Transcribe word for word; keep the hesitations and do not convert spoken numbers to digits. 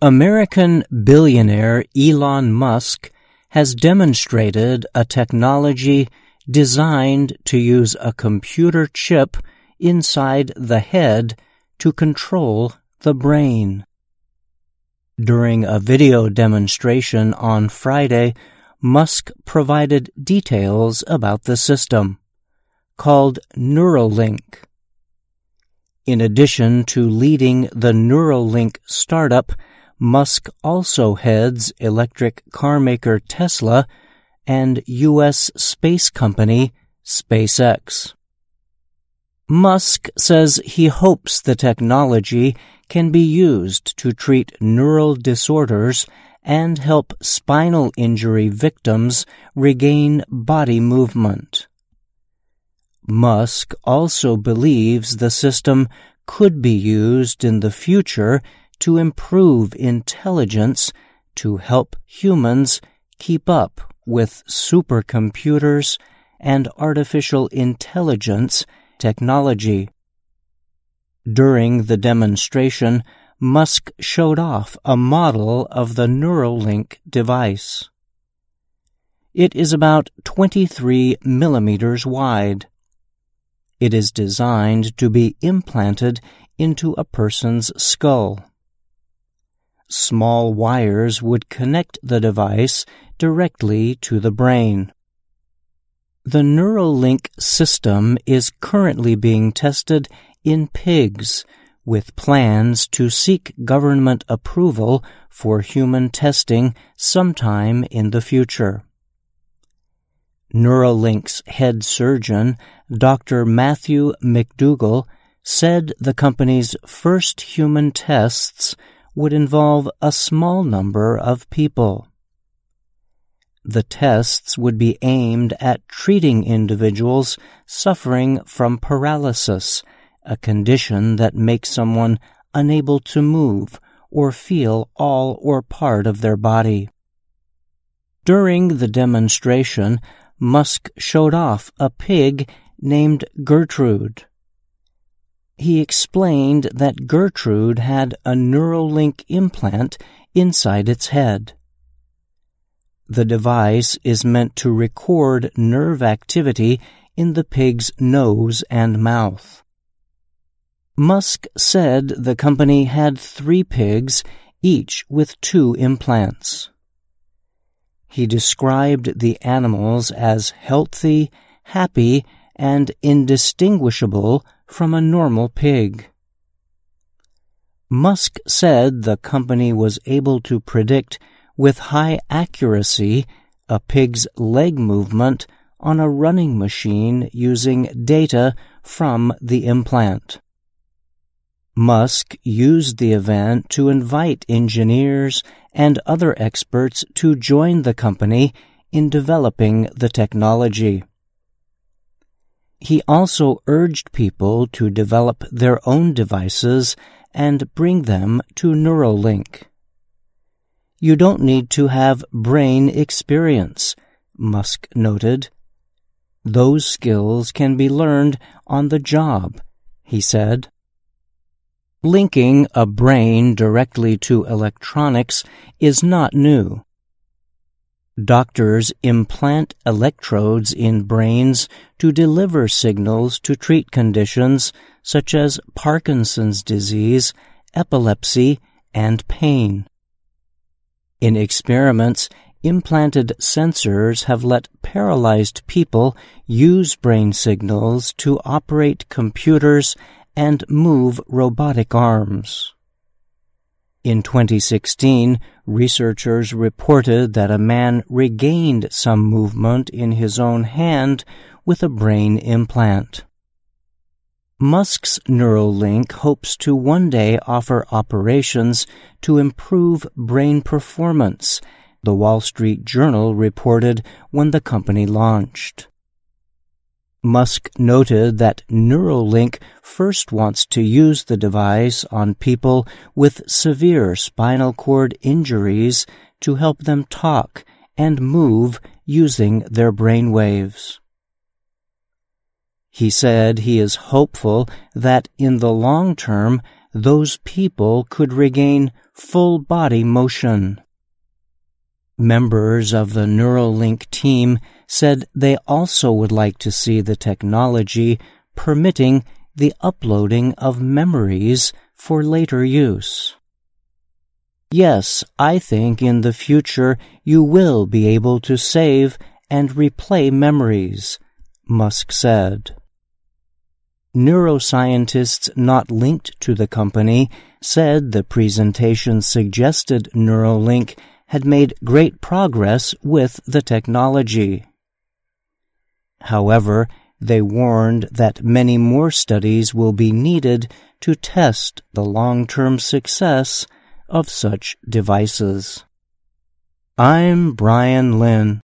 American billionaire Elon Musk has demonstrated a technology designed to use a computer chip inside the head to control the brain. During a video demonstration on Friday, Musk provided details about the system, called Neuralink. In addition to leading the Neuralink startup, Musk also heads electric car maker Tesla and U S space company SpaceX. Musk says he hopes the technology can be used to treat neural disorders and help spinal injury victims regain body movement. Musk also believes the system could be used in the future to improve intelligence to help humans keep up with supercomputers and artificial intelligence technology. During the demonstration, Musk showed off a model of the Neuralink device. It is about twenty-three millimeters wide. It is designed to be implanted into a person's skull. Small wires would connect the device directly to the brain. The Neuralink system is currently being tested in pigs, with plans to seek government approval for human testing sometime in the future. Neuralink's head surgeon, Doctor Matthew McDougall, said the company's first human tests would involve a small number of people. The tests would be aimed at treating individuals suffering from paralysis, a condition that makes someone unable to move or feel all or part of their body. During the demonstration, Musk showed off a pig named Gertrude. He explained that Gertrude had a Neuralink implant inside its head. The device is meant to record nerve activity in the pig's nose and mouth. Musk said the company had three pigs, each with two implants. He described the animals as healthy, happy, and indistinguishable from a normal pig. Musk said the company was able to predict with high accuracy a pig's leg movement on a running machine using data from the implant. Musk used the event to invite engineers and other experts to join the company in developing the technology. He also urged people to develop their own devices and bring them to Neuralink. You don't need to have brain experience, Musk noted. Those skills can be learned on the job, he said. Linking a brain directly to electronics is not new. Doctors implant electrodes in brains to deliver signals to treat conditions such as Parkinson's disease, epilepsy, and pain. In experiments, implanted sensors have let paralyzed people use brain signals to operate computers and move robotic arms. In twenty sixteen, researchers reported that a man regained some movement in his own hand with a brain implant. Musk's Neuralink hopes to one day offer operations to improve brain performance, the Wall Street Journal reported when the company launched. Musk noted that Neuralink first wants to use the device on people with severe spinal cord injuries to help them talk and move using their brain waves. He said he is hopeful that in the long term those people could regain full body motion. Members of the Neuralink team said they also would like to see the technology permitting the uploading of memories for later use. Yes, I think in the future you will be able to save and replay memories, Musk said. Neuroscientists not linked to the company said the presentation suggested Neuralink had made great progress with the technology. However, they warned that many more studies will be needed to test the long-term success of such devices. I'm Brian Lynn.